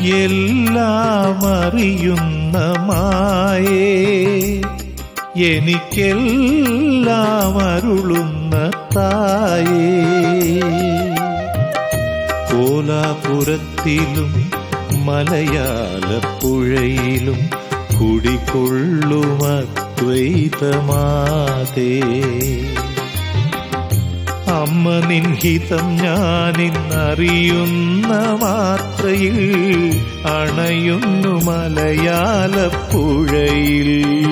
എല്ലാം അറിയുന്ന മായേ, എനിക്കെല്ലാം അരുളുന്ന തായേ. കോലാപുരത്തിലും മലയാളപ്പുഴയിലും കുടികൊള്ളും അദ്വൈതമാതേ. അമ്മ നിൻഹിതം ഞാനിന്നറിയുന്ന മാത്രയിൽ അണയുന്നു മലയാളപ്പുഴയിൽ.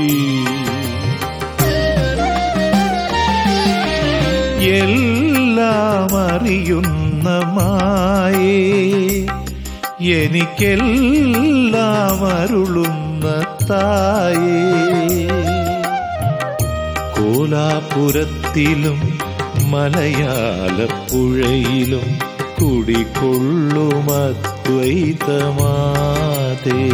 എല്ലാം അറിയുന്ന മായേ, എനിക്കെല്ലാം അരുളുന്ന തായേ. കോലാപുരത്തിലും മലയാളപ്പുഴയിലും കുടികൊള്ളും അദ്വൈതമാതേ.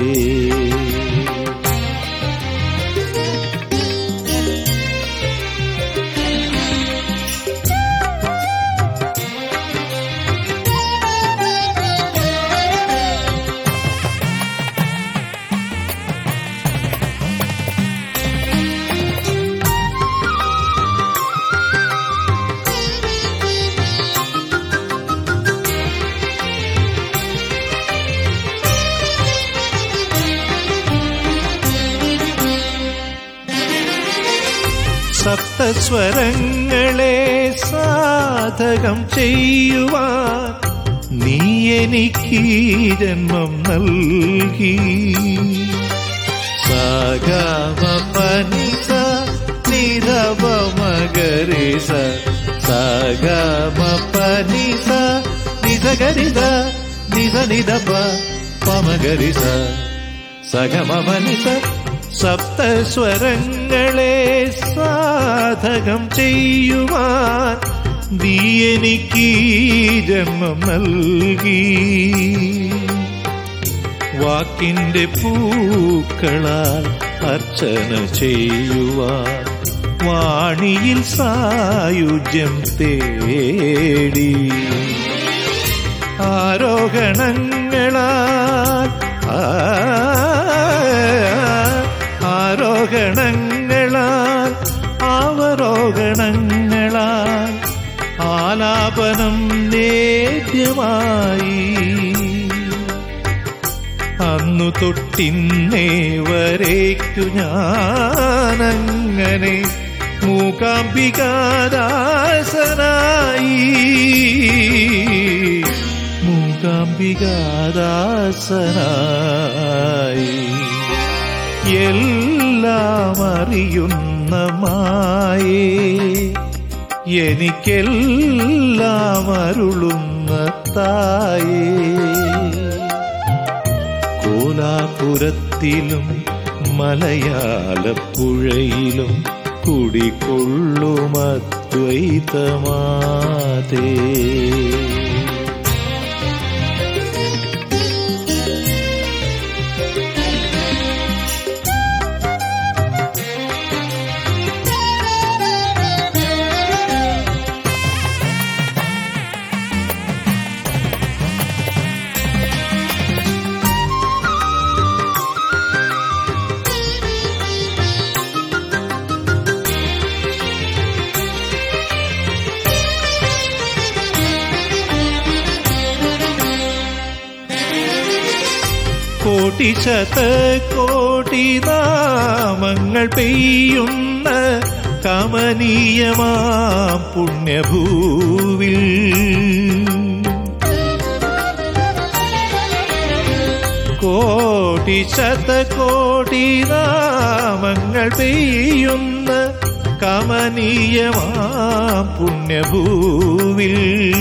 സപ്തസ്വരങ്ങളെ സാധകം ചെയ്യുവാൻ നീ എനിക്ക് ജന്മം നൽകി. സഗമപനിസ നിധവമഗരിസ, സഗമപനിസ നിധഗരിസ നിധ നിധപ പമഗരിസ സഗമപനിസ. സപ്തസ്വരങ്ങളെ സാധകം ചെയ്യുവാൻ നീ എനിക്ക് ജന്മം നൽകി. വാക്കിന്റെ പൂക്കളാൽ അർച്ചന ചെയ്യുവാൻ വാണിയിൽ സായുജ്യം തേടി. ആരോഹണങ്ങളാൽ ആരോഹണങ്ങളാൽ അവരോഹണങ്ങളാൽ ആലാപനം നേദ്യമായി. അന്നു തൊട്ടിന്നേ വരേക്കു ഞാനങ്ങനെ മൂകാംബികാദാസനായി. മൂകാംബികാദാസനായി. എല്ലാം അറിയുന്ന മായേ, എനിക്കെല്ലാം അരുളുന്ന തായേ. കോലാപുരത്തിലും മലയാളപ്പുഴയിലും കുടികൊള്ളും അദ്വൈതമാതേ. കോടി നാമങ്ങൾ പെയ്യുന്ന കമനീയമാം പുണ്യഭൂവിൽ കോടി നാമങ്ങൾ പെയ്യുന്ന കമനീയമാം പുണ്യഭൂവിൽ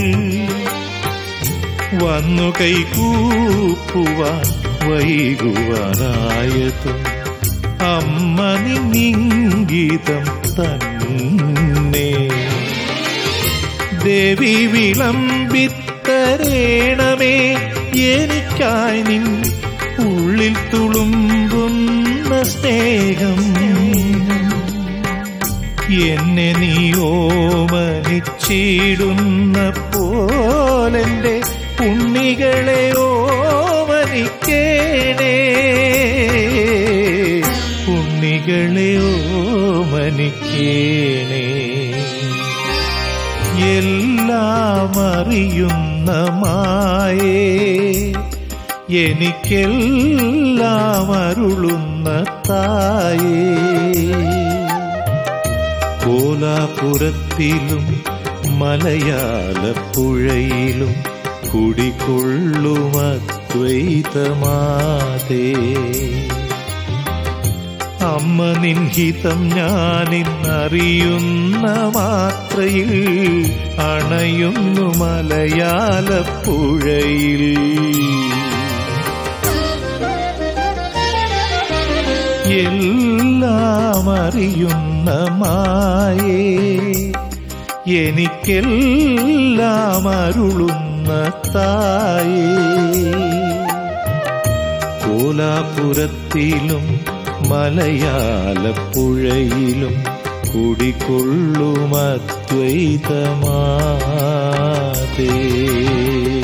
വന്നു കൈകൂപ്പുവാൻ വൈകുവാനായതും അമ്മ നിന്നിംഗിതം തന്നെ. ദേവി വിളമ്പിത്തരേണമേ എനിക്കായി നിൻ ഉള്ളിൽ തുളുമ്പുന്ന സ്നേഹം. എന്നെ നീ ഓമനിച്ചിടുന്ന പോലെന്റെ ഉണ്ണികളെ ഓമനിക്കേ. അറിയുന്ന മായേ എനിക്കെല്ലാം അരുളുന്ന തായേ കോലാപുരത്തിലും മലയാളപ്പുഴയിലും കുടികൊള്ളും അദ്വൈതമാതേ അമ്മ നിൻഹിതം ഞാനിന്നറിയുന്ന മാത്രയിൽ അണയുന്നു മലയാളപ്പുഴയിൽ എല്ലാം അറിയുന്ന മായേ എനിക്കെല്ലാം അരുളുന്ന തായേ കോലാപുരത്തിലും മലയാളപ്പുഴയിലും കുടികൊള്ളും അദ്വൈതമാതേ